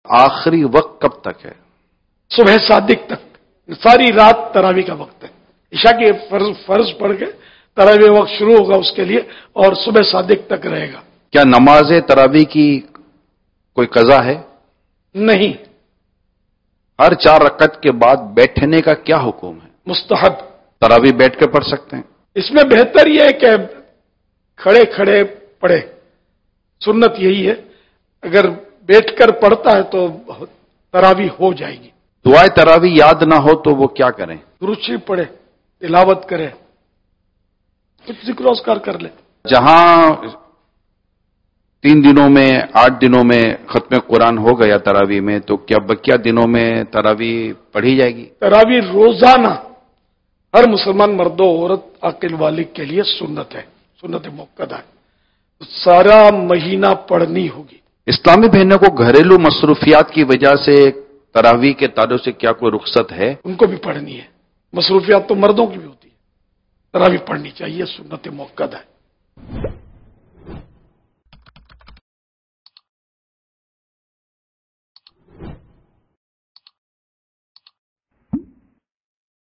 آخری وقت کب تک ہے؟ صبح صادق تک، ساری رات تراویح کا وقت ہے. عشاء کے فرض پڑھ کے تراویح وقت شروع ہوگا اس کے لیے اور صبح صادق تک رہے گا. کیا نماز تراویح کی کوئی قضا ہے؟ نہیں. ہر 4 رکعت کے بعد بیٹھنے کا کیا حکم ہے؟ مستحب. تراویح بیٹھ کے پڑھ سکتے ہیں؟ اس میں بہتر یہ ہے کہ کھڑے کھڑے پڑھے، سنت یہی ہے. اگر بیٹھ کر پڑھتا ہے تو تراویح ہو جائے گی. دعائے تراویح یاد نہ ہو تو وہ کیا کریں؟ درود شریف پڑھے، تلاوت کرے، کچھ ذکر و اذکار کر لے. جہاں 3 دنوں میں 8 دنوں میں ختم قرآن ہو گیا تراویح میں، تو کیا بقیہ دنوں میں تراویح پڑھی جائے گی؟ تراویح روزانہ ہر مسلمان مرد و عورت عاقل بالغ کے لیے سنت ہے، سنت موقدہ ہے. سارا مہینہ پڑھنی ہوگی. اسلامی بہنوں کو گھریلو مصروفیات کی وجہ سے تراویح کے تعلق سے کیا کوئی رخصت ہے؟ ان کو بھی پڑھنی ہے. مصروفیات تو مردوں کی بھی ہوتی ہے، تراویح پڑھنی چاہیے، سنت موقدہ ہے.